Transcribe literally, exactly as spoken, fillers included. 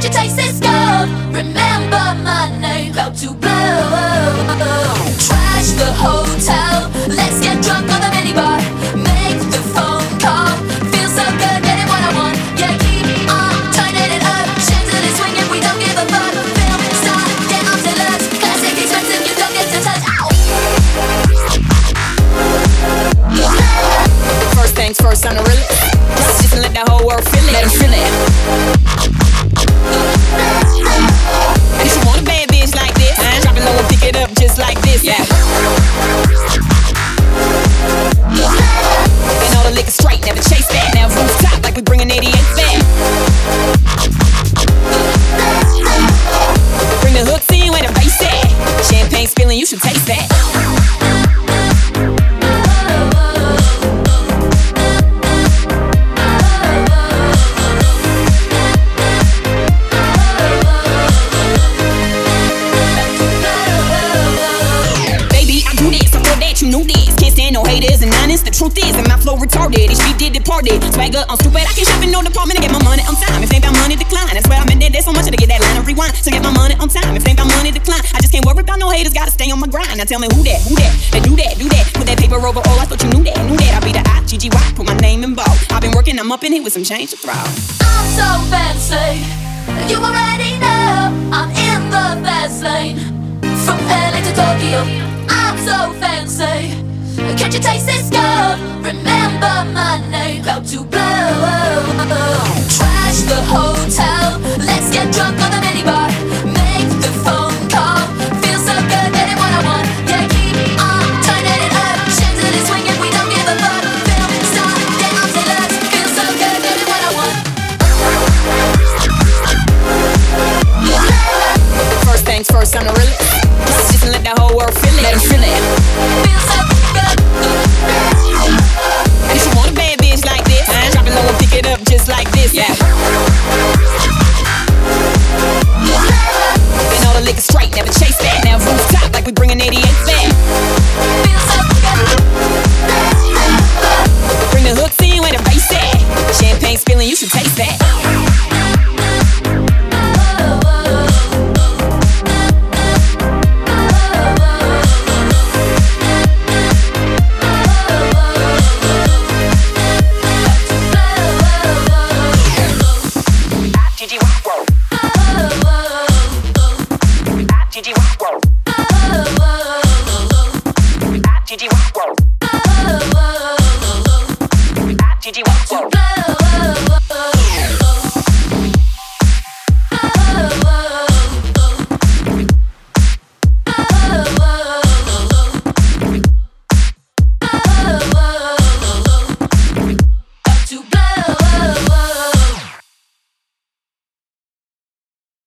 you taste this gold? Remember my name, about to blow. Trash the hotel, let's get drunk on the minibar. Make the phone call, feel so good, getting what I want. Yeah, keep on turning it up, chandelier swinging, we don't give a fuck. Film star, get off the lust, classic expensive, you don't get to touch. Ow. First things first, on the real. Just let the whole world feel it. Let 'em feel it. And if you want a bad bitch like this, huh? Drop it low and pick it up just like this. Yeah. And all the liquor straight, never chase that. Now rooftop like we bringing eighty-eight back. Bring the hooks in where the bass at. Champagne spilling, you should taste that. You knew this, can't stand no haters and honest. The truth is, and my flow retarded. Each beat did departed. Swagger, I'm stupid. I can't shop in no department to get my money on time. If ain't about money, decline. That's where I'm in there. There's so much to get that line of rewind. To get my money on time. If ain't about money, decline. I just can't worry about no haters. Gotta stay on my grind. Now tell me who that, who that? They do that, do that. Put that paper over all. I thought you knew that, knew that. I be the I G G Y. Put my name in bold. I've been working. I'm up in here with some change to throw. I'm so fancy, you already know. I'm in the fast lane, from L A to Tokyo. I'm so fancy. Can't you taste this gold? Remember my name, about to blow. Trash the hotel, let's get drunk on the minibar. Make the phone call, feel so good, getting what I want. Yeah, keep on turning it up, chandelier swinging, we don't give a fuck. Film star, get off the lust, feel so good, getting what I want. First things first, on the real. Just let the whole world feel it. Let 'em feel it. Feel so good. And if you want a bad bitch like this, huh? Drop it low and pick it up just like this. Yeah. And all the liquor straight, never chase that. Now rooftop like we bringing eighty-eight back. Feel so good. Bring the hooks in where the bass at. Champagne spilling, you should taste that. G G Y, whoa. G G Y, whoa.